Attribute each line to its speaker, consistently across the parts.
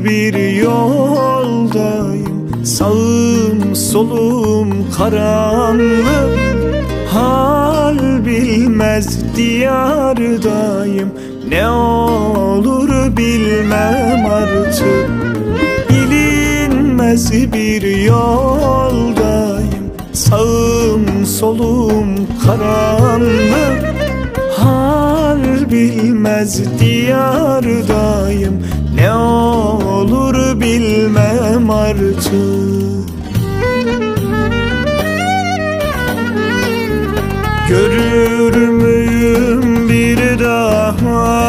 Speaker 1: bir yoldayım, sağım solum karanlık. Hal bilmez diyardayım, ne olur bilmem artık. Bilinmez bir yoldayım, sağım solum karanlık. Hal bilmez diyardayım, ne olur bilmem artık. Görür müyüm bir daha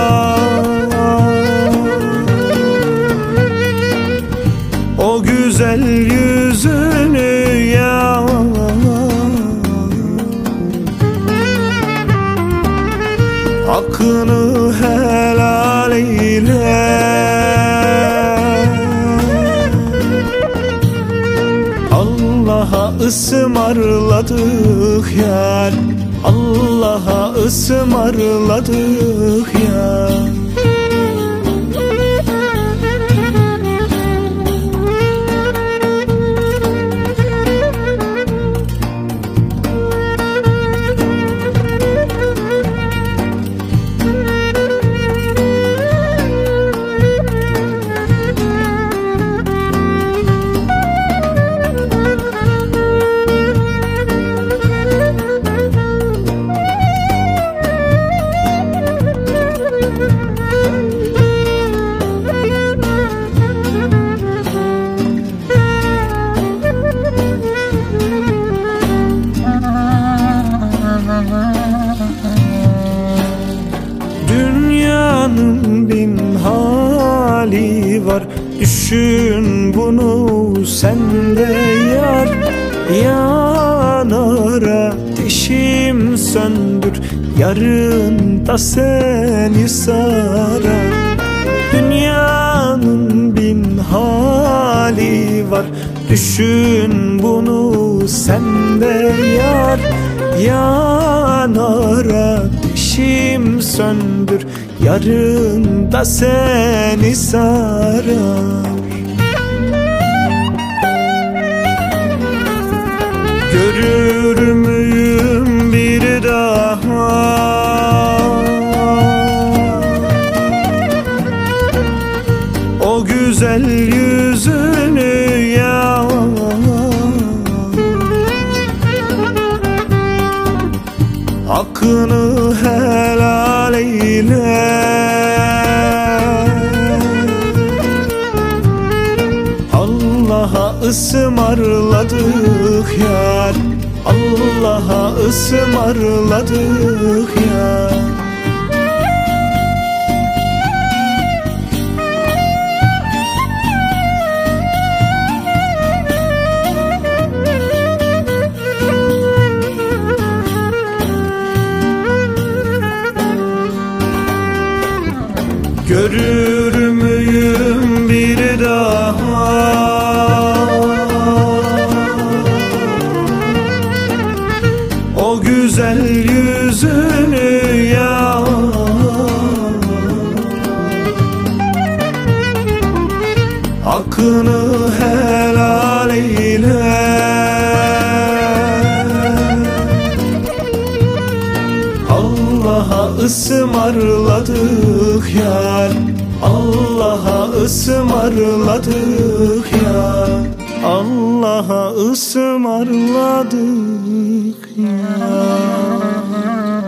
Speaker 1: o güzel yüzünü ya? Hakkını helal eyle. Allah'a ısmarladık yar, Allah'a ısmarladık yar. Dünyanın bin hali var, düşün bunu sen de yar. Yanar ateşim söndür, yarın da seni sarar. Dünyanın bin hali var, düşün bunu sen de yar. Yanar ateşim söndür, yarın da seni sarar. Görür müyüm bir daha o güzel yüzünü ya? Hakkını helal eyle. Allah'a ısmarladık yar, Allah'a ısmarladık yar. Görür müyüm bir daha o güzel yüzünü ya? Hakkını helal eyle. Allah'a ısmarladık yar, Allah'a ısmarladık yar. Allah'a ısmarladık yar.